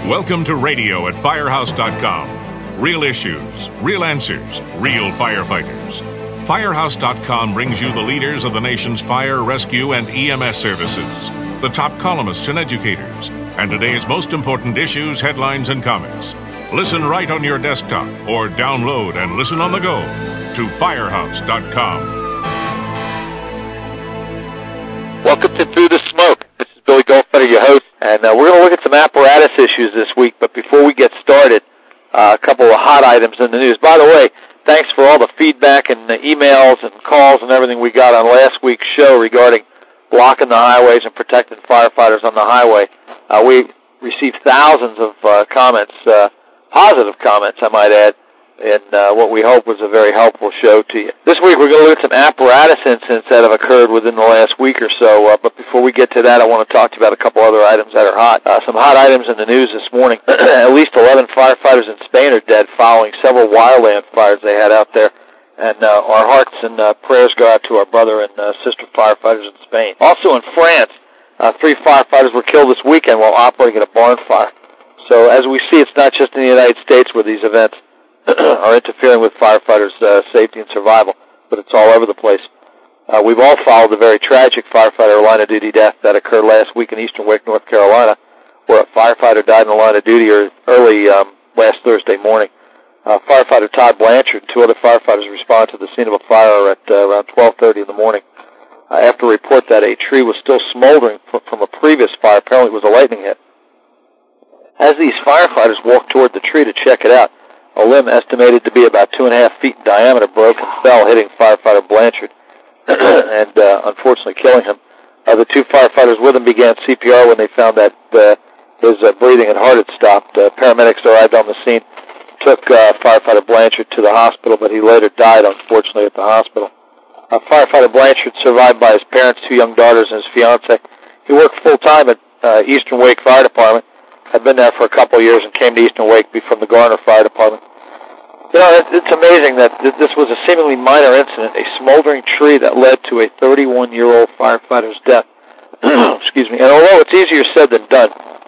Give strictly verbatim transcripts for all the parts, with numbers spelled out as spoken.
Welcome to radio at firehouse dot com. Real issues, real answers, real firefighters. firehouse dot com brings you the leaders of the nation's fire, rescue, and E M S services, the top columnists and educators, and today's most important issues, headlines, and comics. Listen right on your desktop or download and listen on the go to firehouse dot com. Welcome to Through the Smoke. This is Billy Goldfeder, your host, and uh, we're going to look at some apparatus issues this week. But before we get started, uh, a couple of hot items in the news. By the way, thanks for all the feedback and the emails and calls and everything we got on last week's show regarding blocking the highways and protecting firefighters on the highway. Uh, we received thousands of uh, comments, uh, positive comments, I might add, and uh, what we hope was a very helpful show to you. This week we're going to look at some apparatus incidents that have occurred within the last week or so, uh, but before we get to that, I want to talk to you about a couple other items that are hot. Uh, some hot items in the news this morning. At least eleven firefighters in Spain are dead following several wildland fires they had out there, and uh, our hearts and uh, prayers go out to our brother and uh, sister firefighters in Spain. Also in France, uh, three firefighters were killed this weekend while operating at a barn fire. So as we see, it's not just in the United States where these events are interfering with firefighters' uh, safety and survival, but it's all over the place. Uh, we've all followed the very tragic firefighter line of duty death that occurred last week in Eastern Wake, North Carolina, where a firefighter died in the line of duty early um, last Thursday morning. Uh, firefighter Todd Blanchard and two other firefighters responded to the scene of a fire at uh, around twelve thirty in the morning. Uh, after a report that a tree was still smoldering from, from a previous fire, apparently it was a lightning hit. As these firefighters walked toward the tree to check it out, a limb estimated to be about two and a half feet in diameter broke and fell, hitting firefighter Blanchard and uh, unfortunately killing him. Uh, the two firefighters with him began C P R when they found that uh, his uh, breathing and heart had stopped. Uh, paramedics arrived on the scene, took uh, firefighter Blanchard to the hospital, but he later died, unfortunately, at the hospital. Uh, firefighter Blanchard, survived by his parents, two young daughters, and his fiancée. He worked full-time at uh, Eastern Wake Fire Department. I'd been there for a couple of years and came to Eastern Wakeby from the Garner Fire Department. You know, it's amazing that this was a seemingly minor incident, a smoldering tree that led to a thirty-one-year-old firefighter's death. Excuse me. And although it's easier said than done,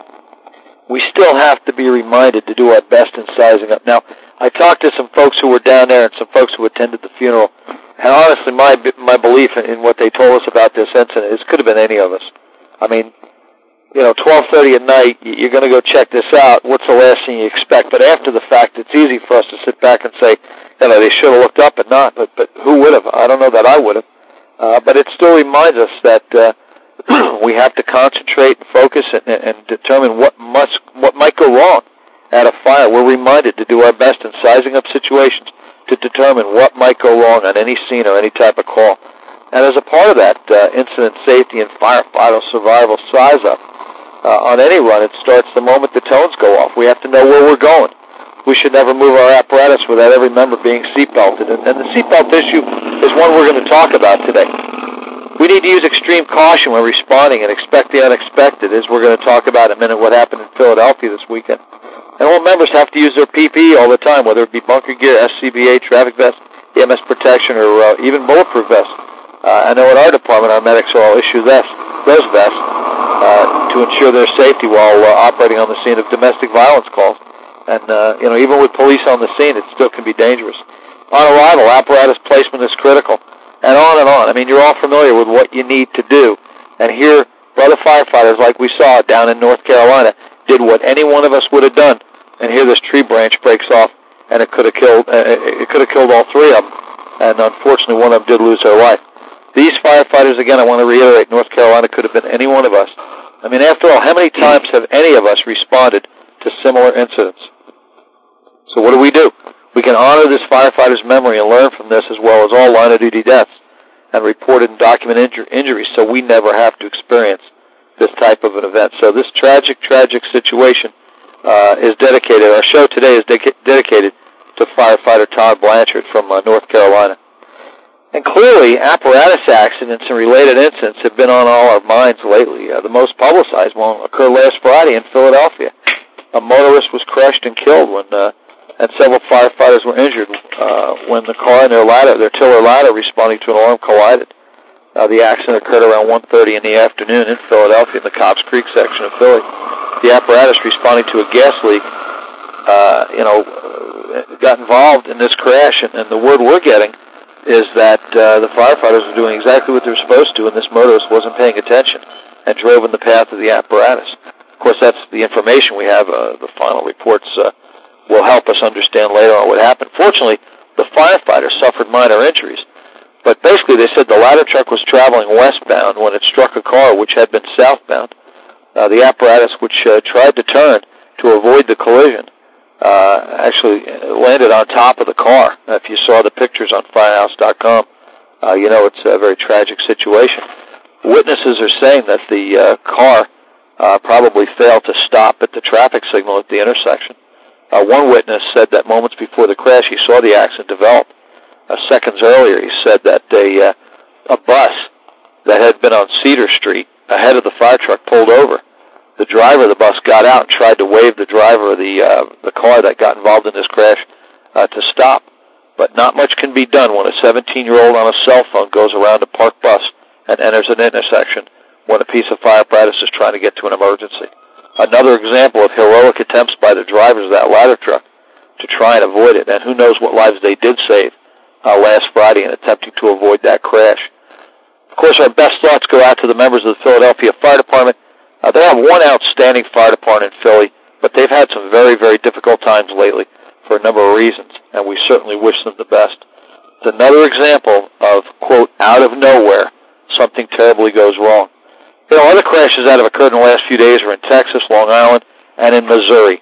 we still have to be reminded to do our best in sizing up. Now, I talked to some folks who were down there and some folks who attended the funeral, and honestly, my my belief in what they told us about this incident is it could have been any of us. I mean, you know, twelve thirty at night, you're going to go check this out. What's the last thing you expect? But after the fact, it's easy for us to sit back and say, you know, they should have looked up and not. But but who would have? I don't know that I would have. Uh, but it still reminds us that uh, we have to concentrate and focus and, and determine what must what might go wrong at a fire. We're reminded to do our best in sizing up situations to determine what might go wrong on any scene or any type of call. And as a part of that uh, incident safety and firefighter survival size up, Uh, on any run, it starts the moment the tones go off. We have to know where we're going. We should never move our apparatus without every member being seatbelted. And, and the seatbelt issue is one we're going to talk about today. We need to use extreme caution when responding and expect the unexpected, as we're going to talk about in a minute what happened in Philadelphia this weekend. And all members have to use their P P E all the time, whether it be bunker gear, S C B A, traffic vest, E M S protection, or uh, even bulletproof vests. Uh, I know at our department, our medics will all issue this, those vests uh, to ensure their safety while uh, operating on the scene of domestic violence calls. And, uh, you know, even with police on the scene, it still can be dangerous. On arrival, apparatus placement is critical, and on and on. I mean, you're all familiar with what you need to do. And here, brother firefighters, like we saw down in North Carolina, did what any one of us would have done. And here this tree branch breaks off, and it could have killed, uh, it could have killed all three of them. And unfortunately, one of them did lose their life. These firefighters, again, I want to reiterate, North Carolina could have been any one of us. I mean, after all, how many times have any of us responded to similar incidents? So what do we do? We can honor this firefighter's memory and learn from this, as well as all line-of-duty deaths and reported and documented injur- injuries, so we never have to experience this type of an event. So this tragic, tragic situation uh, is dedicated, our show today is de- dedicated to firefighter Todd Blanchard from uh, North Carolina. And clearly, apparatus accidents and related incidents have been on all our minds lately. Uh, the most publicized one occurred last Friday in Philadelphia. A motorist was crushed and killed when, uh, and several firefighters were injured uh, when the car and their ladder, their tiller ladder, responding to an alarm collided. Uh, the accident occurred around one thirty in the afternoon in Philadelphia in the Cobbs Creek section of Philly. the apparatus responding to a gas leak, uh, you know, got involved in this crash. And, and the word we're getting is that uh, the firefighters were doing exactly what they're supposed to, and this motorist wasn't paying attention and drove in the path of the apparatus. Of course, that's the information we have. Uh, the final reports uh, will help us understand later on what happened. Fortunately, the firefighters suffered minor injuries. But basically, they said the ladder truck was traveling westbound when it struck a car which had been southbound. Uh, the apparatus, which uh, tried to turn to avoid the collision, uh, actually landed on top of the car. Now, if you saw the pictures on firehouse dot com, uh, you know it's a very tragic situation. Witnesses are saying that the uh, car uh, probably failed to stop at the traffic signal at the intersection. Uh, one witness said that moments before the crash, he saw the accident develop. Uh, seconds earlier, he said that a, uh, a bus that had been on Cedar Street ahead of the fire truck pulled over. The driver of the bus got out and tried to wave the driver of the uh, the car that got involved in this crash uh, to stop. But not much can be done when a seventeen-year-old on a cell phone goes around a parked bus and enters an intersection when a piece of fire apparatus is trying to get to an emergency. Another example of heroic attempts by the drivers of that ladder truck to try and avoid it, and who knows what lives they did save uh, last Friday in attempting to avoid that crash. Of course, our best thoughts go out to the members of the Philadelphia Fire Department. Uh, they have one outstanding fire department in Philly, but they've had some very, very difficult times lately for a number of reasons, and we certainly wish them the best. It's another example of, quote, out of nowhere, something terribly goes wrong. You know, other crashes that have occurred in the last few days are in Texas, Long Island, and in Missouri,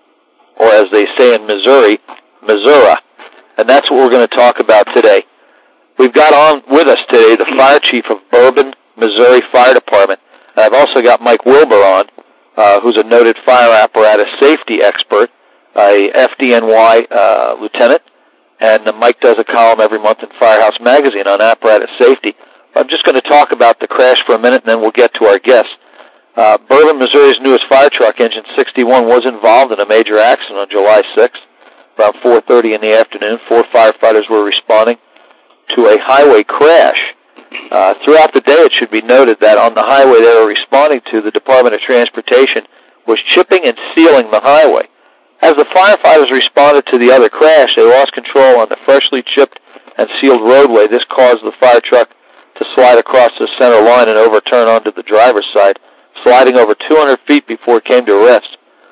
or as they say in Missouri, Missouri, and that's what we're going to talk about today. We've got on with us today the fire chief of Bourbon, Missouri Fire Department. I've also got Mike Wilbur on, uh, who's a noted fire apparatus safety expert, a F D N Y uh, lieutenant, and uh, Mike does a column every month in Firehouse Magazine on apparatus safety. I'm just going to talk about the crash for a minute, and then we'll get to our guests. Uh, Bourbon, Missouri's newest fire truck, Engine sixty-one, was involved in a major accident on July sixth, around four thirty in the afternoon. Four firefighters were responding to a highway crash. Uh, throughout the day, it should be noted that on the highway they were responding to, the Department of Transportation was chipping and sealing the highway. As the firefighters responded to the other crash, they lost control on the freshly chipped and sealed roadway. This caused the fire truck to slide across the center line and overturn onto the driver's side, sliding over two hundred feet before it came to rest.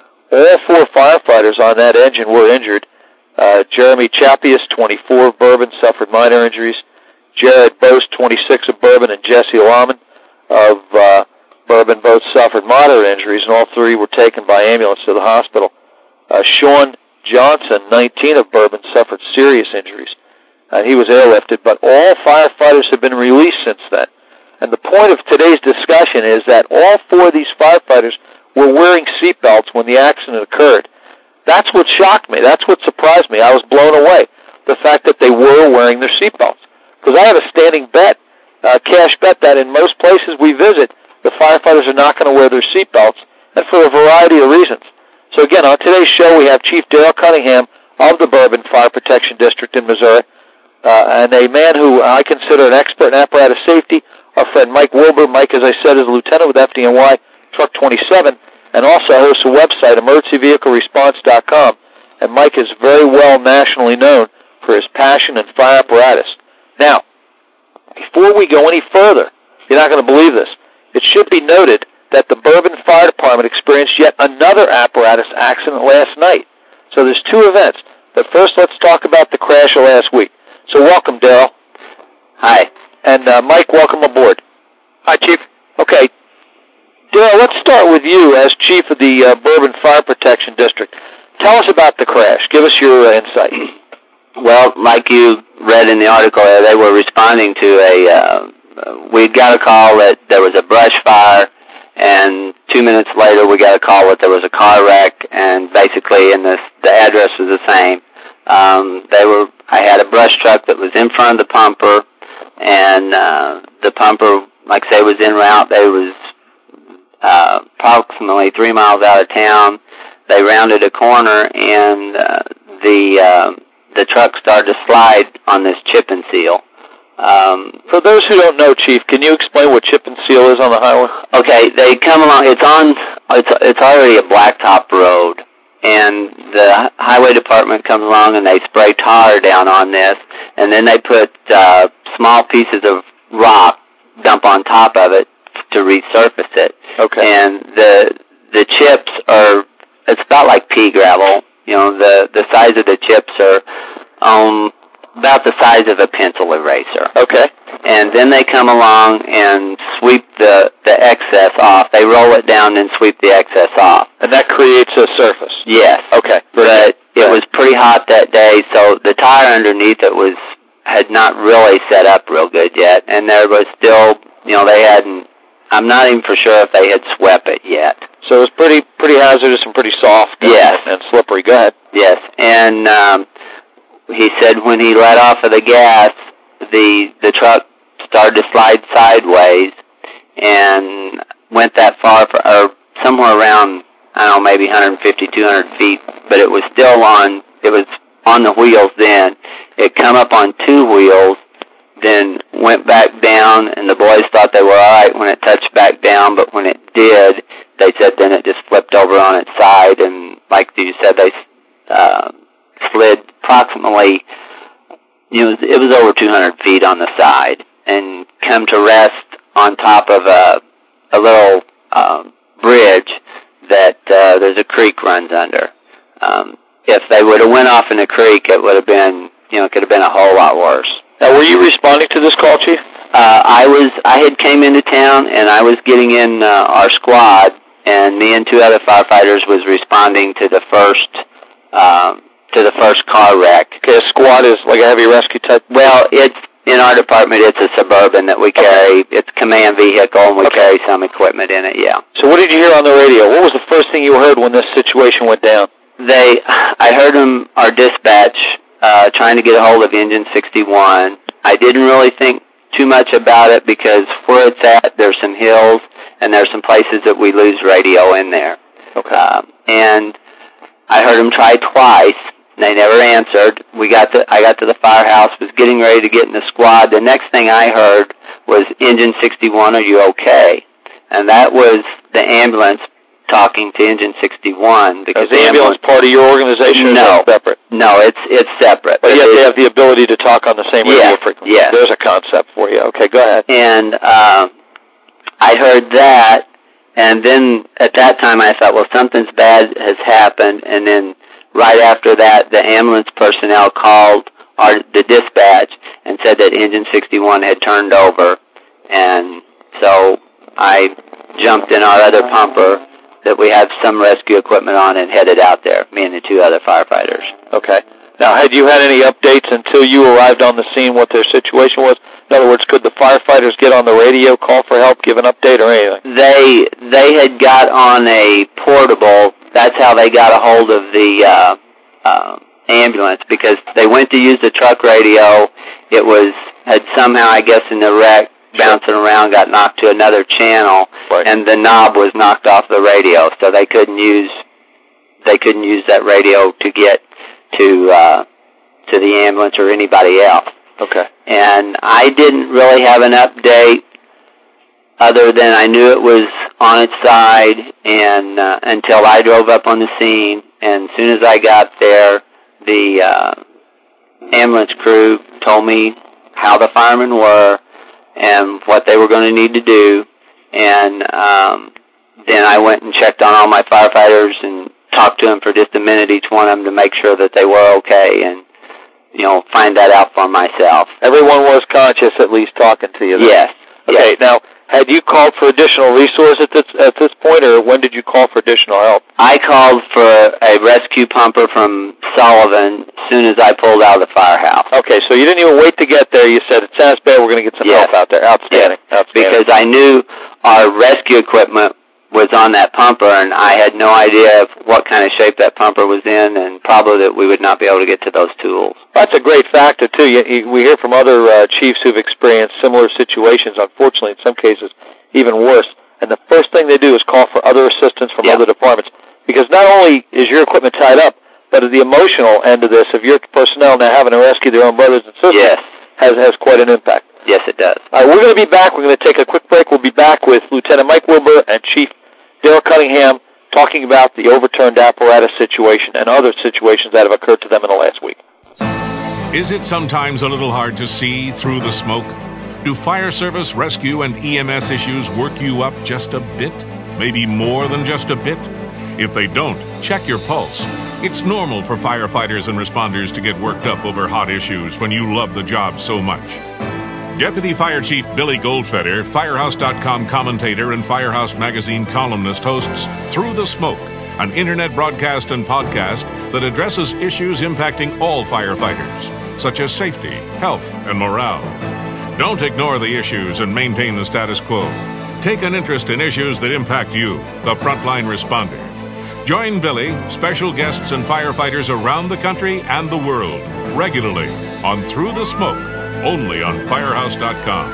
All four firefighters on that engine were injured. Uh, Jeremy Chapius, twenty-four, of Bourbon, suffered minor injuries. Jared Bose, twenty-six, of Bourbon, and Jesse Lahman of uh, Bourbon both suffered moderate injuries, and all three were taken by ambulance to the hospital. Uh, Sean Johnson, nineteen, of Bourbon, suffered serious injuries, and he was airlifted, but all firefighters have been released since then. And the point of today's discussion is that all four of these firefighters were wearing seatbelts when the accident occurred. That's what shocked me. That's what surprised me. I was blown away, the fact that they were wearing their seatbelts. Because I had a standing bet, a uh, cash bet, that in most places we visit, the firefighters are not going to wear their seatbelts, and for a variety of reasons. So again, on today's show, we have Chief Dale Cunningham of the Bourbon Fire Protection District in Missouri, uh, and a man who I consider an expert in apparatus safety, our friend Mike Wilbur. Mike, as I said, is a lieutenant with F D N Y Truck twenty-seven, and also hosts a website, emergency vehicle response dot com. And Mike is very well nationally known for his passion in fire apparatus. Now, before we go any further, you're not going to believe this. It should be noted that the Bourbon Fire Department experienced yet another apparatus accident last night. So there's two events. But first, let's talk about the crash of last week. So welcome, Daryl. Hi. And uh, Mike, welcome aboard. Hi, Chief. Okay. Daryl, let's start with you as Chief of the uh, Bourbon Fire Protection District. Tell us about the crash. Give us your uh, insight. Well, like you read in the article, uh, they were responding to a, uh, we got a call that there was a brush fire, and two minutes later we got a call that there was a car wreck, and basically, and the, the address was the same. Um, they were, I had a brush truck that was in front of the pumper, and uh, the pumper, like I say, was en route. They was uh, approximately three miles out of town. They rounded a corner, and uh, the... Uh, the truck started to slide on this chip and seal. Um, For those who don't know, Chief, can you explain what chip and seal is on the highway? Okay, they come along. It's on. It's it's already a blacktop road, and the highway department comes along and they spray tar down on this, and then they put uh, small pieces of rock, dump on top of it to resurface it. Okay. And the the chips are. It's about like pea gravel. You know, the the size of the chips are um about the size of a pencil eraser. Okay. And then they come along and sweep the, the excess off. They roll it down and sweep the excess off. And that creates a surface? Yes. Okay. But it was pretty hot that day, so the tire underneath it was had not really set up real good yet. And there was still, you know, they hadn't, I'm not even for sure if they had swept it yet. So it was pretty pretty hazardous and pretty soft and, yes. and slippery. Go ahead. Yes. And um, he said when he let off of the gas, the the truck started to slide sideways and went that far, for, or somewhere around, I don't know, maybe one fifty, two hundred feet, but it was still on, it was on the wheels then. It come up on two wheels, then went back down, and the boys thought they were all right when it touched back down, but when it did, they said then it just flipped over on its side, and like you said, they uh, slid approximately, you know, it was over two hundred feet on the side, and come to rest on top of a a little um, bridge that uh, there's a creek runs under. Um, if they would have went off in the creek, it would have been, you know, it could have been a whole lot worse. Now, were you responding to this call, Chief? Uh, I was. I had came into town, and I was getting in uh, our squad, and me and two other firefighters was responding to the first um, to the first car wreck. Okay, a squad is like a heavy rescue type? Well, it's in our department. It's a Suburban that we carry. Okay. It's a command vehicle, and we okay. carry some equipment in it. Yeah. So, what did you hear on the radio? What was the first thing you heard when this situation went down? They, I heard them. Our dispatch. Uh, trying to get a hold of Engine sixty-one. I didn't really think too much about it because where it's at, there's some hills and there's some places that we lose radio in there. Okay. Um, and I heard them try twice. And they never answered. We got to, I got to the firehouse, was getting ready to get in the squad. The next thing I heard was Engine sixty-one, are you okay? And that was the ambulance talking to Engine sixty-one. Because is the ambulance part of your organization? No. Or is it separate? No, it's it's separate. But, but yet they have the ability to talk on the same radio yeah, frequency. Yeah. There's a concept for you. Okay, go ahead. And um, I heard that, and then at that time I thought, well, something's bad has happened. And then right after that, the ambulance personnel called our the dispatch and said that Engine sixty-one had turned over. And so I jumped in our other pumper that we have some rescue equipment on and headed out there, me and the two other firefighters. Okay. Now, had you had any updates until you arrived on the scene what their situation was? In other words, could the firefighters get on the radio, call for help, give an update, or anything? They they had got on a portable. That's how they got a hold of the uh, uh, ambulance, because they went to use the truck radio. It was had somehow, I guess, in the wreck, bouncing around, got knocked to another channel, right. and the knob was knocked off the radio, so they couldn't use they couldn't use that radio to get to uh, to the ambulance or anybody else. Okay. And I didn't really have an update other than I knew it was on its side, and uh, until I drove up on the scene, and as soon as I got there, the uh, ambulance crew told me how the firemen were and what they were going to need to do, and um, then I went and checked on all my firefighters and talked to them for just a minute, each one of them, to make sure that they were okay, and, you know, find that out for myself. Everyone was conscious, at least talking to you then? Yes. Okay, yes. Now, had you called for additional resources at this, at this point, or when did you call for additional help? I called for a rescue pumper from Sullivan as soon as I pulled out of the firehouse. Okay, so you didn't even wait to get there. You said, it sounds bad, we're going to get some yes. help out there. Outstanding. Yes. Outstanding. Because I knew our rescue equipment was on that pumper, and I had no idea of what kind of shape that pumper was in, and probably that we would not be able to get to those tools. That's a great factor, too. You, you, we hear from other uh, chiefs who've experienced similar situations, unfortunately, in some cases, even worse. And the first thing they do is call for other assistance from yeah. other departments. Because not only is your equipment tied up, but the emotional end of this, of your personnel now having to rescue their own brothers and sisters, yes. has, has quite an impact. Yes, it does. All right, we're going to be back. We're going to take a quick break. We'll be back with Lieutenant Mike Wilbur and Chief Daryl Cunningham talking about the overturned apparatus situation and other situations that have occurred to them in the last week. Is it sometimes a little hard to see through the smoke? Do fire service, rescue, and E M S issues work you up just a bit? Maybe more than just a bit? If they don't, check your pulse. It's normal for firefighters and responders to get worked up over hot issues when you love the job so much. Deputy Fire Chief Billy Goldfeder, Firehouse dot com commentator and Firehouse Magazine columnist, hosts Through the Smoke, an internet broadcast and podcast that addresses issues impacting all firefighters, such as safety, health, and morale. Don't ignore the issues and maintain the status quo. Take an interest in issues that impact you, the frontline responder. Join Billy, special guests, and firefighters around the country and the world regularly on Through the Smoke, only on Firehouse dot com.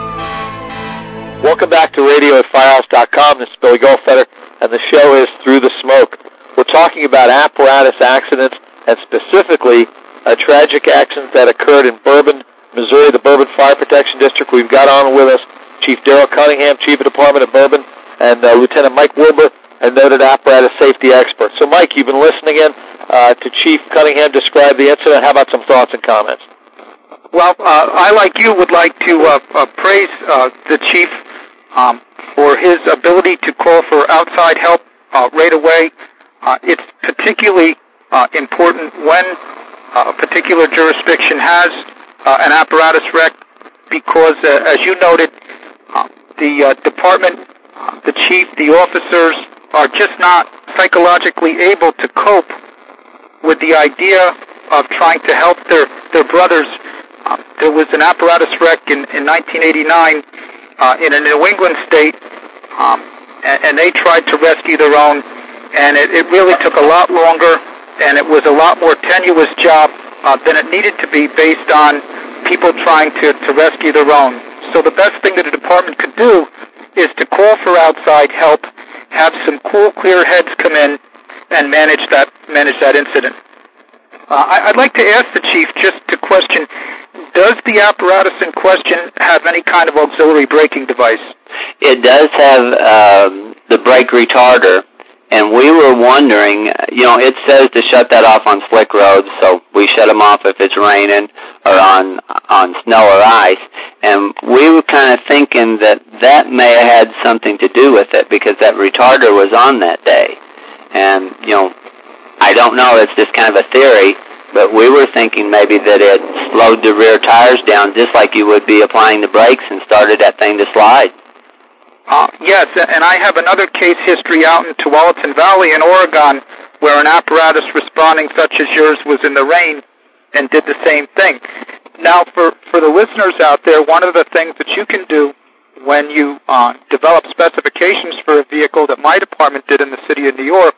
Welcome back to radio at Firehouse dot com. This is Billy Goldfeder, and the show is Through the Smoke. We're talking about apparatus accidents, and specifically a tragic accident that occurred in Bourbon, Missouri, the Bourbon Fire Protection District. We've got on with us Chief Daryl Cunningham, Chief of Department of Bourbon, and uh, Lieutenant Mike Wilbur, a noted apparatus safety expert. So, Mike, you've been listening in uh, to Chief Cunningham describe the incident. How about some thoughts and comments? Well, uh, I, like you, would like to uh, uh, praise uh, the Chief um, for his ability to call for outside help uh, right away. Uh, it's particularly uh, important when uh, a particular jurisdiction has uh, an apparatus wreck because, uh, as you noted, uh, the uh, department, uh, the chief, the officers are just not psychologically able to cope with the idea of trying to help their, their brothers. Uh, there was an apparatus wreck in, in nineteen eighty-nine uh, in a New England state, um, and, and they tried to rescue their own, and it, it really took a lot longer, and it was a lot more tenuous job uh, than it needed to be based on people trying to, to rescue their own. So the best thing that a department could do is to call for outside help, have some cool, clear heads come in, and manage that manage that incident. Uh, I, I'd like to ask the chief just to question, does the apparatus in question have any kind of auxiliary braking device? It does have um, the brake retarder, and we were wondering, you know, it says to shut that off on slick roads, so we shut them off if it's raining or on on snow or ice, and we were kind of thinking that that may have had something to do with it because that retarder was on that day. And, you know, I don't know, it's just kind of a theory, but we were thinking maybe that it slowed the rear tires down just like you would be applying the brakes and started that thing to slide. Uh, yes, and I have another case history out in Tualatin Valley in Oregon where an apparatus responding such as yours was in the rain and did the same thing. Now, for, for the listeners out there, one of the things that you can do when you uh, develop specifications for a vehicle that my department did in the city of New York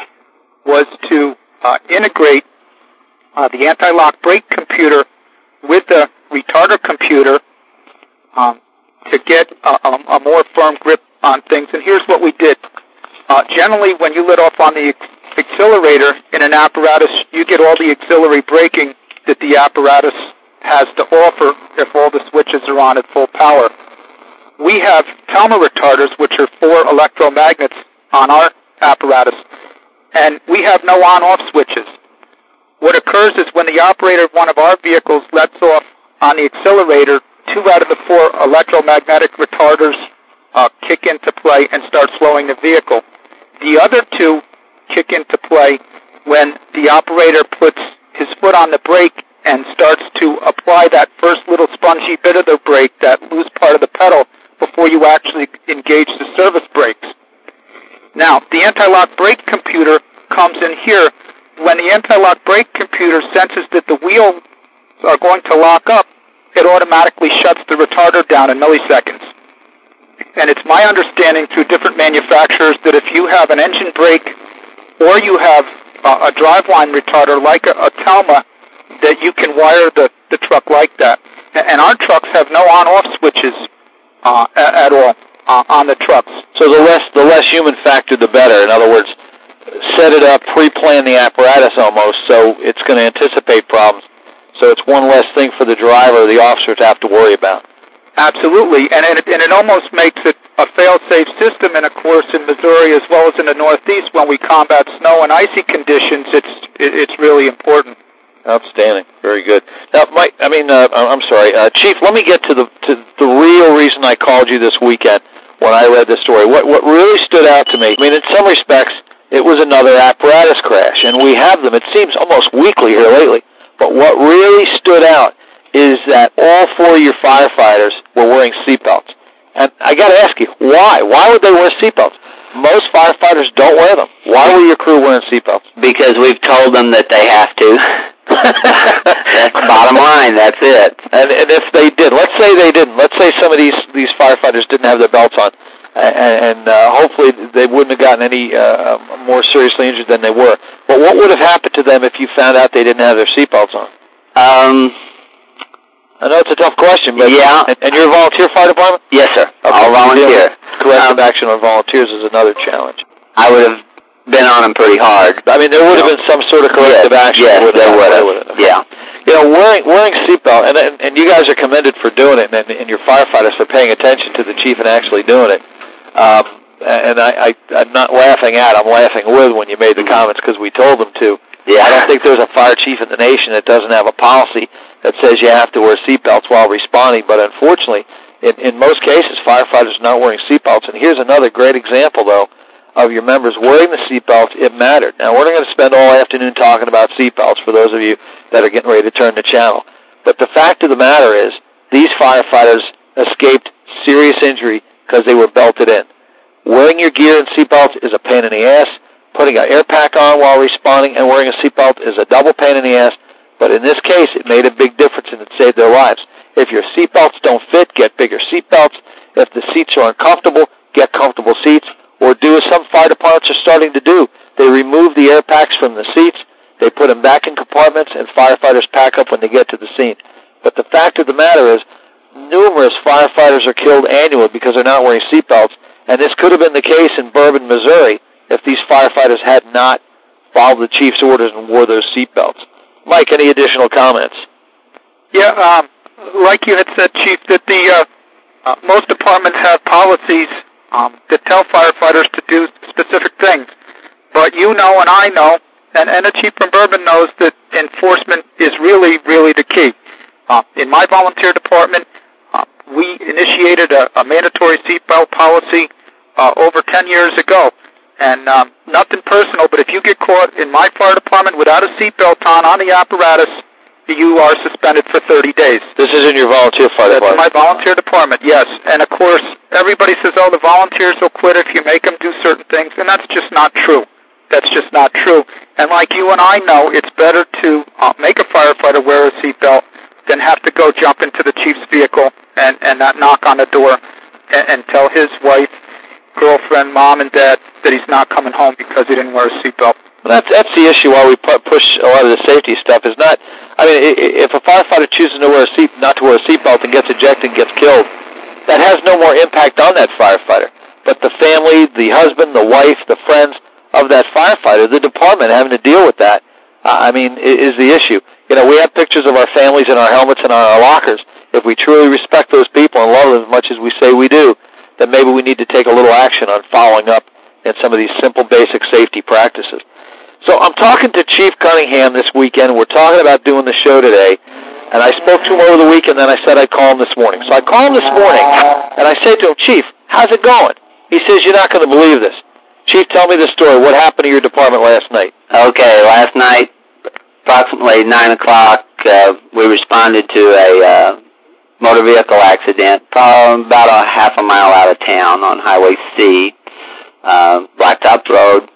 was to uh, integrate uh, the anti-lock brake computer with the retarder computer um, to get a, a, a more firm grip on things. And here's what we did. Uh, generally, when you let off on the accelerator in an apparatus, you get all the auxiliary braking that the apparatus has to offer if all the switches are on at full power. We have Telma retarders, which are four electromagnets on our apparatus, and we have no on-off switches. What occurs is when the operator of one of our vehicles lets off on the accelerator, two out of the four electromagnetic retarders uh, kick into play and start slowing the vehicle. The other two kick into play when the operator puts his foot on the brake and starts to apply that first little spongy bit of the brake, that loose part of the pedal, before you actually engage the service brakes. Now, the anti-lock brake computer comes in here. When the anti-lock brake computer senses that the wheels are going to lock up, it automatically shuts the retarder down in milliseconds. And it's my understanding through different manufacturers that if you have an engine brake or you have uh, a driveline retarder like a, a Telma, that you can wire the, the truck like that. And our trucks have no on-off switches uh, at all uh, on the trucks. So the less the less human factor, the better. In other words, set it up, pre-plan the apparatus almost, so it's going to anticipate problems. So it's one less thing for the driver or the officer to have to worry about. Absolutely, and it, and it almost makes it a fail-safe system. And of course, in Missouri as well as in the Northeast, when we combat snow and icy conditions, it's it, it's really important. Outstanding, very good. Now, Mike, I mean, uh, I'm sorry, uh, Chief. Let me get to the to the real reason I called you this weekend when I read the story. What what really stood out to me? I mean, in some respects, it was another apparatus crash, and we have them. It seems almost weekly here lately. But what really stood out is that all four of your firefighters were wearing seatbelts. And I got to ask you, why? Why would they wear seatbelts? Most firefighters don't wear them. Why were your crew wearing seatbelts? Because we've told them that they have to. That's the bottom line. That's it. And, and if they did, let's say they didn't. Let's say some of these, these firefighters didn't have their belts on, and, and uh, hopefully they wouldn't have gotten any uh, more seriously injured than they were. But what would have happened to them if you found out they didn't have their seatbelts on? Um... I know it's a tough question, but yeah. And, and you're a volunteer fire department? Yes, sir. Okay. I'll volunteer. Corrective um, action on volunteers is another challenge. I would have been on them pretty hard. I mean, there would have been some sort of corrective yes, action. Yes, would there would have. Yeah. You know, wearing wearing seatbelt, and, and and you guys are commended for doing it, and, and your firefighters for paying attention to the chief and actually doing it. Um, and I, I I'm not laughing at, I'm laughing with when you made the comments because we told them to. Yeah. I don't think there's a fire chief in the nation that doesn't have a policy that says you have to wear seatbelts while responding, but unfortunately, in, in most cases, firefighters are not wearing seatbelts. And here's another great example, though, of your members wearing the seatbelts. It mattered. Now, we're not going to spend all afternoon talking about seatbelts for those of you that are getting ready to turn the channel. But the fact of the matter is, these firefighters escaped serious injury because they were belted in. Wearing your gear and seatbelts is a pain in the ass. Putting an air pack on while responding and wearing a seatbelt is a double pain in the ass. But in this case, it made a big difference and it saved their lives. If your seatbelts don't fit, get bigger seatbelts. If the seats are uncomfortable, get comfortable seats. Or do as some fire departments are starting to do. They remove the air packs from the seats. They put them back in compartments, and firefighters pack up when they get to the scene. But the fact of the matter is, numerous firefighters are killed annually because they're not wearing seatbelts. And this could have been the case in Bourbon, Missouri, if these firefighters had not followed the chief's orders and wore those seatbelts. Mike, any additional comments? Yeah, um, like you had said, Chief, that the uh, uh, most departments have policies um, that tell firefighters to do specific things. But you know and I know, and, and the chief from Bourbon knows, that enforcement is really, really the key. Uh, in my volunteer department, uh, we initiated a, a mandatory seatbelt policy uh, over ten years ago. And um, nothing personal, but if you get caught in my fire department without a seatbelt on on the apparatus, you are suspended for thirty days. This is in your volunteer fire That's department? That's my volunteer department, yes. And, of course, everybody says, oh, the volunteers will quit if you make them do certain things, and that's just not true. That's just not true. And like you and I know, it's better to uh, make a firefighter wear a seatbelt than have to go jump into the chief's vehicle and, and not knock on the door and, and tell his wife, girlfriend, mom, and dad that he's not coming home because he didn't wear a seatbelt. Well, that's that's the issue. Why we push a lot of the safety stuff is not. I mean, if a firefighter chooses to wear a seat, not to wear a seatbelt, and gets ejected and gets killed, that has no more impact on that firefighter. But the family, the husband, the wife, the friends of that firefighter, the department having to deal with that, uh, I mean, is the issue. You know, we have pictures of our families in our helmets and on our lockers. If we truly respect those people and love them as much as we say we do, then maybe we need to take a little action on following up in some of these simple, basic safety practices. So I'm talking to Chief Cunningham this weekend. We're talking about doing the show today, and I spoke to him over the weekend, and then I said I'd call him this morning. So I called him this morning, and I said to him, Chief, how's it going? He says, you're not going to believe this. Chief, tell me the story. What happened to your department last night? Okay, last night, approximately nine o'clock, uh, we responded to a uh, motor vehicle accident, probably about a half a mile out of town on Highway C, uh, Blacktop Road.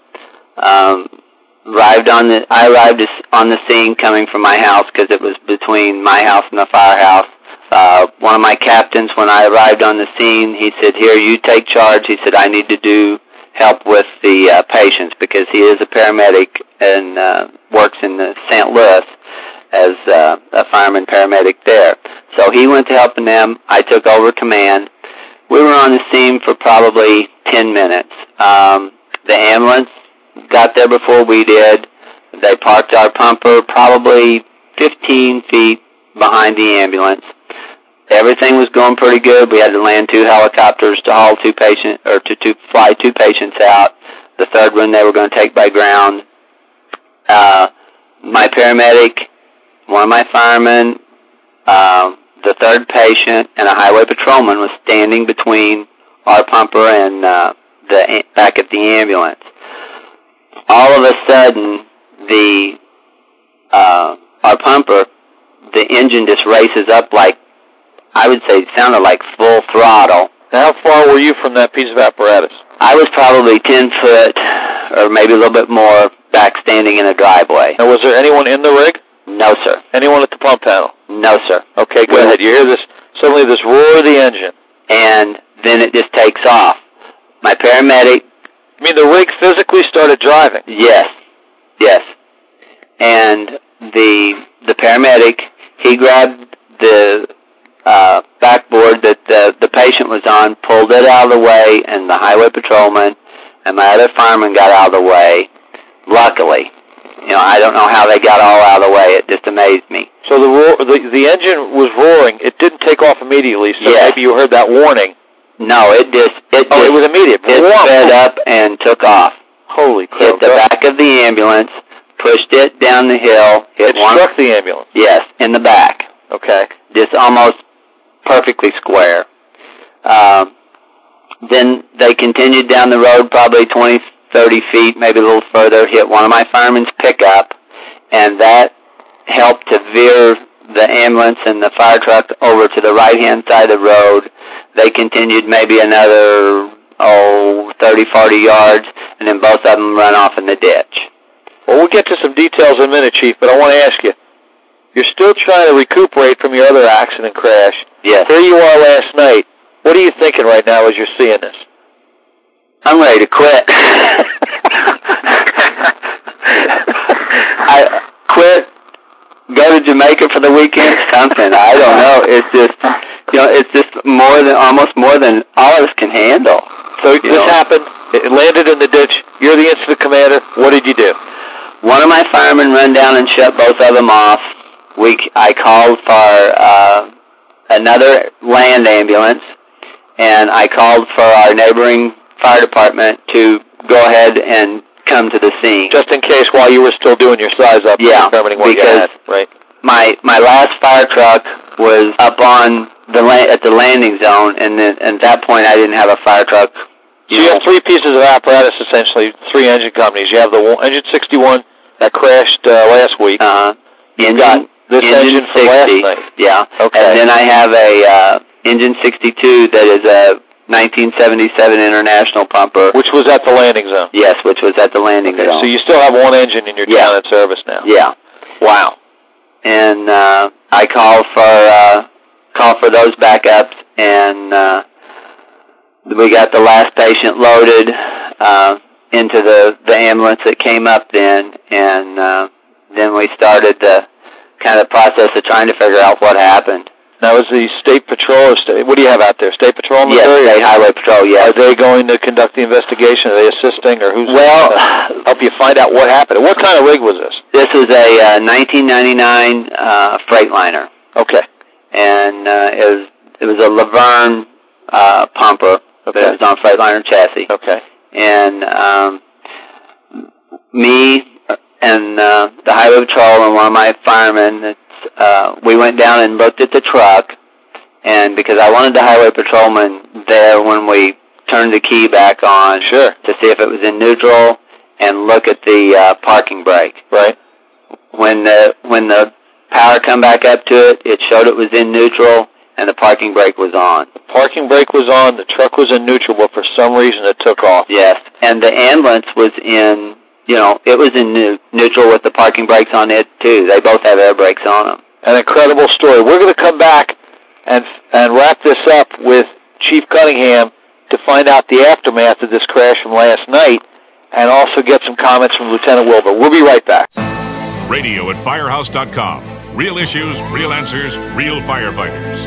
Um, arrived on the, I arrived on the scene coming from my house because it was between my house and the firehouse. Uh, one of my captains, when I arrived on the scene, he said, here, you take charge. He said, I need to do help with the uh, patients because he is a paramedic and uh, works in the Saint Louis as uh, a fireman paramedic there. So he went to helping them. I took over command. We were on the scene for probably ten minutes. Um, the ambulance got there before we did. They parked our pumper probably fifteen feet behind the ambulance. Everything was going pretty good. We had to land two helicopters to haul two patients, or to, to fly two patients out. The third one they were going to take by ground. Uh, my paramedic, one of my firemen, uh, the third patient, and a highway patrolman was standing between our pumper and uh, the back of the ambulance. All of a sudden, the uh, our pumper, the engine just races up like, I would say, it sounded like full throttle. How far were you from that piece of apparatus? I was probably ten foot, or maybe a little bit more, back standing in a driveway. Now, was there anyone in the rig? No, sir. Anyone at the pump panel? No, sir. Okay, go ahead. You hear this, suddenly this roar of the engine. And then it just takes off. My paramedic... You mean the rig physically started driving? Yes. Yes. And the the paramedic, he grabbed the uh, backboard that the, the patient was on, pulled it out of the way, and the highway patrolman and my other fireman got out of the way, luckily. You know, I don't know how they got all out of the way. It just amazed me. So the roar, the, the engine was roaring. It didn't take off immediately, so yes. Maybe you heard that warning. No, it just... It oh, just, it was immediate. It wow. sped up and took off. Holy crap. Hit the back of the ambulance, pushed it down the hill. Hit it one, struck the ambulance? Yes, in the back. Okay. Just almost perfectly square. Um, then they continued down the road probably twenty, thirty feet, maybe a little further, hit one of my firemen's pickup, and that helped to veer the ambulance and the fire truck over to the right-hand side of the road. They continued maybe another, oh, thirty, forty yards, and then both of them run off in the ditch. Well, we'll get to some details in a minute, Chief, but I want to ask you, you're still trying to recuperate from your other accident crash. Yes. Here you are last night. What are you thinking right now as you're seeing this? I'm ready to quit. I quit, go to Jamaica for the weekend, something. I don't know. It's just, you know, it's just more than, almost more than all of us can handle. So you this know. happened. It landed in the ditch. You're the incident commander. What did you do? One of my firemen ran down and shut both of them off. We, I called for uh, another land ambulance, and I called for our neighboring fire department to go ahead and come to the scene. Just in case, while you were still doing your size up, yeah, determining what because you had, right? My my last fire truck was up on the la- at the landing zone, and then at that point I didn't have a fire truck. You, so you have three pieces of apparatus, essentially, three engine companies. You have the one, engine sixty-one that crashed uh, last week. Uh-huh. You got this engine, engine for last night. Yeah. Okay. And then I have a uh, engine sixty-two that is a nineteen seventy-seven International pumper. Which was at the landing zone? Yes, which was at the landing okay, zone. So you still have one engine in your yeah. town in service now? Yeah. Wow. And uh, I call for uh, call for those backups, and uh, we got the last patient loaded uh, into the, the ambulance that came up then, and uh, then we started the kind of process of trying to figure out what happened. Now, is the State Patrol, or state, what do you have out there, State Patrol? Yes, State Highway Patrol, yes. Are they going to conduct the investigation? Are they assisting, or who's well, going to help you find out what happened? What kind of rig was this? This was a uh, nineteen ninety-nine uh, Freightliner. Okay. And uh, it was it was a Laverne uh, pumper, okay. but it was on Freightliner chassis. Okay. And um, me and uh, the Highway Patrol and one of my firemen, uh, we went down and looked at the truck, and because I wanted the Highway Patrolman there when we turned the key back on, sure, to see if it was in neutral and look at the uh, parking brake. Right. When the when the power come back up to it, it showed it was in neutral, and the parking brake was on. The parking brake was on, the truck was in neutral, but for some reason it took off. Yes, and the ambulance was in, you know, it was in new, neutral with the parking brakes on it, too. They both have air brakes on them. An incredible story. We're going to come back and and wrap this up with Chief Cunningham to find out the aftermath of this crash from last night, and also get some comments from Lieutenant Wilbur. We'll be right back. Radio at firehouse dot com. Real issues, real answers, real firefighters.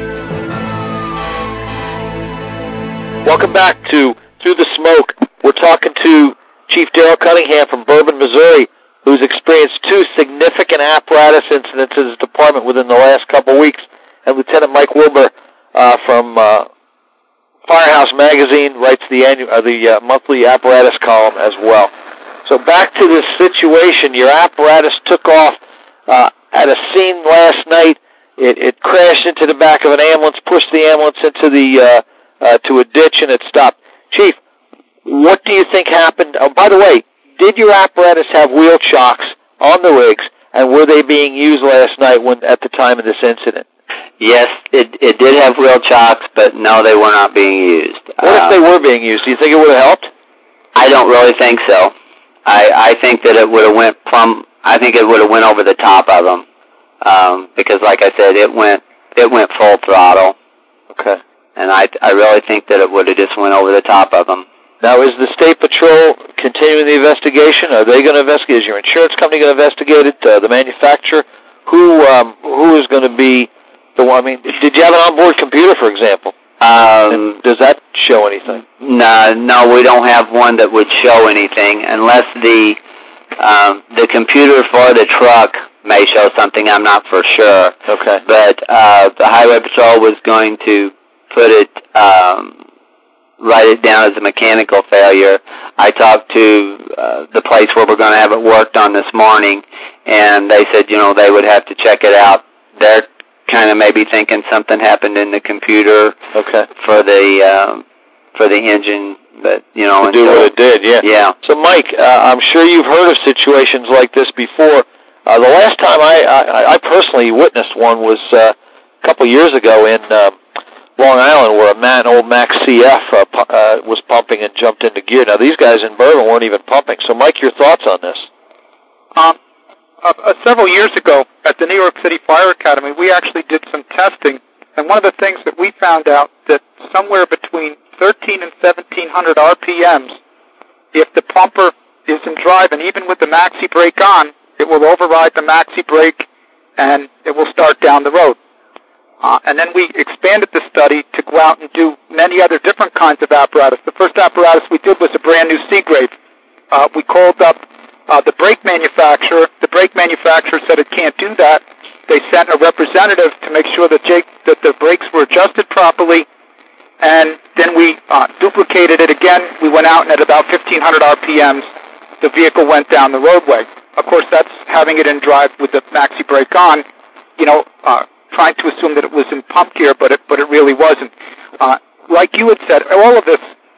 Welcome back to Through the Smoke. We're talking to Chief Darrell Cunningham from Bourbon, Missouri, who's experienced two significant apparatus incidents in his department within the last couple of weeks, and Lieutenant Mike Wilbur uh, from uh, Firehouse Magazine writes the annual, uh, the uh, monthly apparatus column as well. So back to this situation. Your apparatus took off uh, at a scene last night. It, it crashed into the back of an ambulance, pushed the ambulance into the uh, uh, to a ditch, and it stopped. Chief, what do you think happened? Oh, by the way, did your apparatus have wheel chocks on the rigs, and were they being used last night when at the time of this incident? Yes, it it did have wheel chocks, but no, they were not being used. What uh, if they were being used? Do you think it would have helped? I don't really think so. I, I think that it would have went plumb. I think it would have went over the top of them, um, because, like I said, it went it went full throttle. Okay. And I I really think that it would have just went over the top of them. Now, is the State Patrol continuing the investigation? Are they going to investigate? Is your insurance company going to investigate it? Uh, the manufacturer? Who um, who is going to be the one? I mean, did you have an onboard computer, for example? Um, does that show anything? No, no, we don't have one that would show anything unless the um, the computer for the truck may show something. I'm not for sure. Okay. But uh, the Highway Patrol was going to put it, um, write it down as a mechanical failure. I talked to uh, the place where we're going to have it worked on this morning, and they said, you know, they would have to check it out. They're kind of maybe thinking something happened in the computer. Okay. For the um, for the engine, but you know, to do what it did. Yeah. Yeah. So, Mike, uh, I'm sure you've heard of situations like this before. Uh, the last time I, I, I personally witnessed one was uh, a couple years ago in uh, Long Island, where a man, old Max C F uh, pu- uh, was pumping and jumped into gear. Now, these guys in Bourbon weren't even pumping. So, Mike, your thoughts on this? Um. Uh, uh, several years ago at the New York City Fire Academy, we actually did some testing, and one of the things that we found out that somewhere between thirteen and seventeen hundred R P Ms, if the pumper is in drive, and even with the maxi brake on, it will override the maxi brake, and it will start down the road. Uh, and then we expanded the study to go out and do many other different kinds of apparatus. The first apparatus we did was a brand new Seagrave. Uh, we called up Uh, the brake manufacturer, the brake manufacturer said it can't do that. They sent a representative to make sure that, Jake, that the brakes were adjusted properly, and then we uh, duplicated it again. We went out, and at about fifteen hundred R P Ms, the vehicle went down the roadway. Of course, that's having it in drive with the maxi brake on, you know, uh, trying to assume that it was in pump gear, but it, but it really wasn't. Uh, like you had said, all of this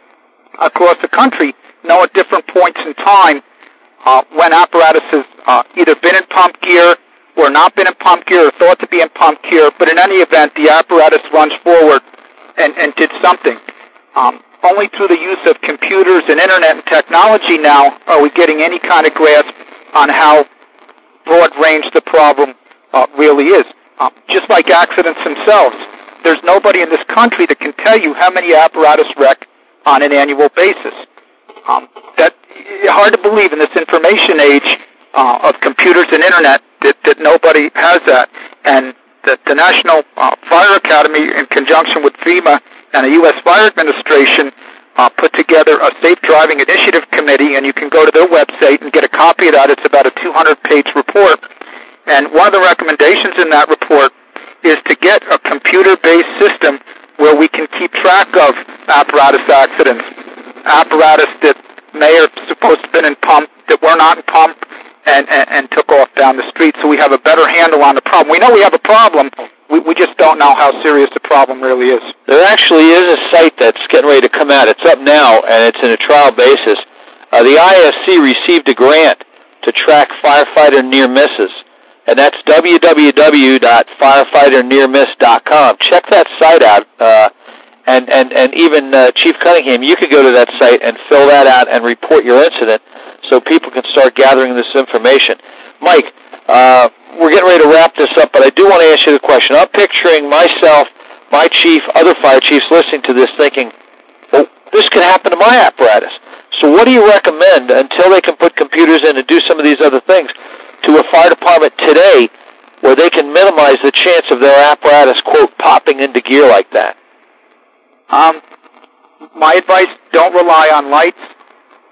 across the country know at different points in time Uh, when apparatus has uh, either been in pump gear or not been in pump gear or thought to be in pump gear, but in any event, the apparatus runs forward and, and did something. Um, only through the use of computers and internet and technology now are we getting any kind of grasp on how broad range the problem uh, really is. Um, just like accidents themselves, there's nobody in this country that can tell you how many apparatus wreck on an annual basis. Um, that hard to believe in this information age uh, of computers and internet that, that nobody has that. And that the National uh, Fire Academy, in conjunction with FEMA and the U S Fire Administration, uh, put together a Safe Driving Initiative Committee, and you can go to their website and get a copy of that. It's about a two hundred page report. And one of the recommendations in that report is to get a computer-based system where we can keep track of apparatus accidents, apparatus that may have supposed to have been in pump that were not in pump and, and, and took off down the street, so we have a better handle on the problem. We know we have a problem. We, we just don't know how serious the problem really is. There actually is a site that's getting ready to come out. It's up now, and it's in a trial basis. Uh, the I F C received a grant to track firefighter near misses, and that's w w w dot firefighter near miss dot com. Check that site out. Uh, And, and, and even uh, Chief Cunningham, you could go to that site and fill that out and report your incident so people can start gathering this information. Mike, uh, we're getting ready to wrap this up, but I do want to ask you the question. I'm picturing myself, my chief, other fire chiefs listening to this thinking, well, this could happen to my apparatus. So what do you recommend until they can put computers in and do some of these other things to a fire department today where they can minimize the chance of their apparatus, quote, popping into gear like that? Um, my advice, don't rely on lights. Uh,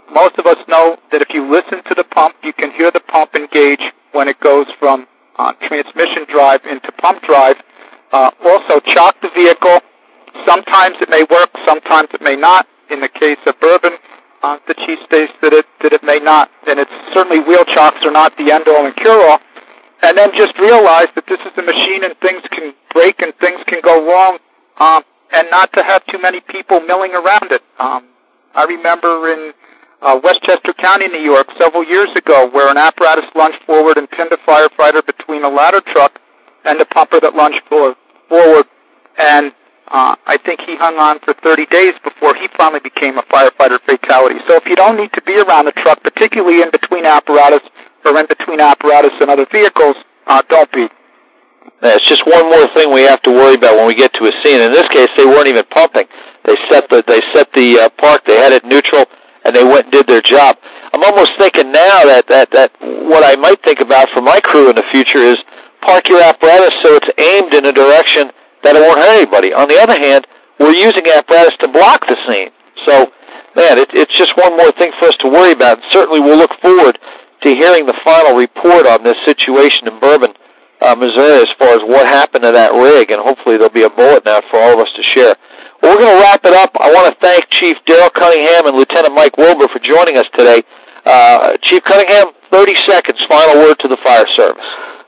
most of us know that if you listen to the pump, you can hear the pump engage when it goes from uh, transmission drive into pump drive. Uh, also, chock the vehicle. Sometimes it may work, sometimes it may not. In the case of bourbon, uh, the chief states that it that it may not, and it's certainly wheel chocks are not the end-all and cure-all. And then just realize that this is a machine and things can break and things can go wrong, um, and not to have too many people milling around it. Um, I remember in uh, Westchester County, New York, several years ago, where an apparatus lunged forward and pinned a firefighter between a ladder truck and the pumper that lunged forward, forward and Uh, I think he hung on for thirty days before he finally became a firefighter fatality. So if you don't need to be around the truck, particularly in between apparatus or in between apparatus and other vehicles, uh, don't be. It's just one more thing we have to worry about when we get to a scene. In this case, they weren't even pumping. They set the they set the uh, park. They had it neutral, and they went and did their job. I'm almost thinking now that that that what I might think about for my crew in the future is park your apparatus so it's aimed in a direction that it won't hurt anybody. On the other hand, we're using apparatus to block the scene. So, man, it, it's just one more thing for us to worry about. And certainly we'll look forward to hearing the final report on this situation in Bourbon, uh, Missouri, as far as what happened to that rig, and hopefully there'll be a bulletin out for all of us to share. Well, we're going to wrap it up. I want to thank Chief Daryl Cunningham and Lieutenant Mike Wilbur for joining us today. Uh, Chief Cunningham, thirty seconds, final word to the fire service.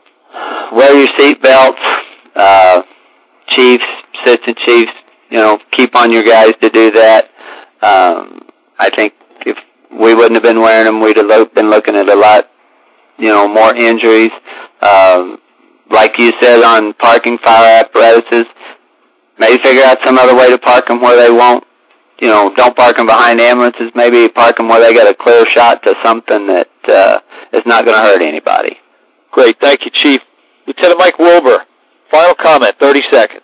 Wear your seatbelts. Uh, Chiefs, assistant chiefs, you know, keep on your guys to do that. Um, I think if we wouldn't have been wearing them, we'd have lo- been looking at a lot, you know, more injuries. Um, like you said on parking fire apparatuses, maybe figure out some other way to park them where they won't, you know, don't park them behind ambulances. Maybe park them where they got a clear shot to something that uh, is not going to hurt anybody. Great. Thank you, Chief. Lieutenant Mike Wilbur, final comment, thirty seconds.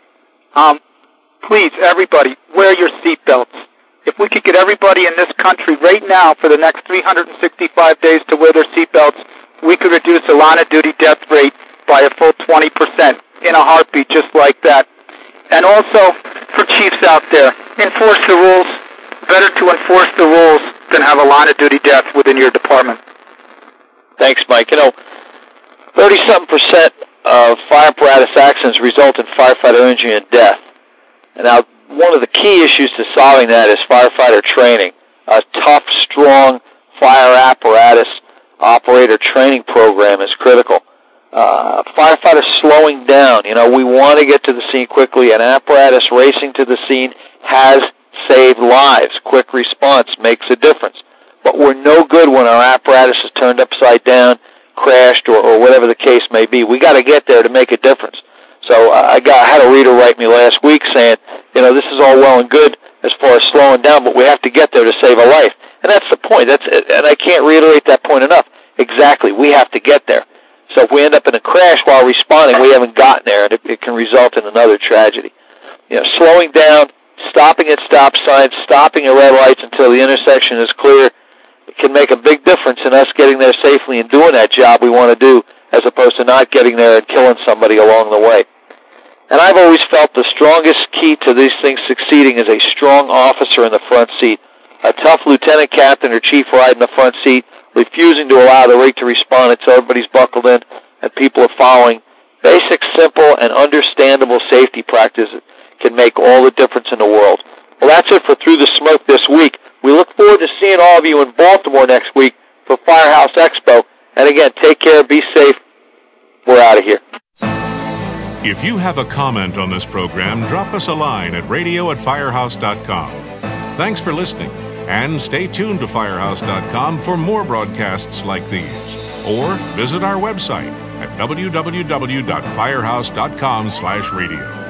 Um, please, everybody, wear your seatbelts. If we could get everybody in this country right now for the next three hundred sixty-five days to wear their seatbelts, we could reduce the line-of-duty death rate by a full twenty percent in a heartbeat, just like that. And also, for chiefs out there, enforce the rules. Better to enforce the rules than have a line-of-duty death within your department. Thanks, Mike. You know, thirty-something percent of fire apparatus accidents result in firefighter injury and death. And now, one of the key issues to solving that is firefighter training. A tough, strong fire apparatus operator training program is critical. Uh, firefighters slowing down. You know, we want to get to the scene quickly. An apparatus racing to the scene has saved lives. Quick response makes a difference. But we're no good when our apparatus is turned upside down, crashed, or, or whatever the case may be. We got to get there to make a difference. So uh, I got I had a reader write me last week saying, you know, this is all well and good as far as slowing down, but we have to get there to save a life. And that's the point. That's and I can't reiterate that point enough. Exactly, we have to get there. So if we end up in a crash while responding, we haven't gotten there, and it, it can result in another tragedy. You know, slowing down, stopping at stop signs, stopping at red lights until the intersection is clear, it can make a big difference in us getting there safely and doing that job we want to do, as opposed to not getting there and killing somebody along the way. And I've always felt the strongest key to these things succeeding is a strong officer in the front seat, a tough lieutenant captain or chief riding the front seat, refusing to allow the rig to respond until everybody's buckled in and people are following. Basic, simple, and understandable safety practices can make all the difference in the world. Well, that's it for Through the Smoke this week. We look forward to seeing all of you in Baltimore next week for Firehouse Expo. And again, take care, be safe. We're out of here. If you have a comment on this program, drop us a line at radio at firehouse dot com. Thanks for listening, and stay tuned to firehouse dot com for more broadcasts like these. Or visit our website at w w w dot firehouse dot com slash radio.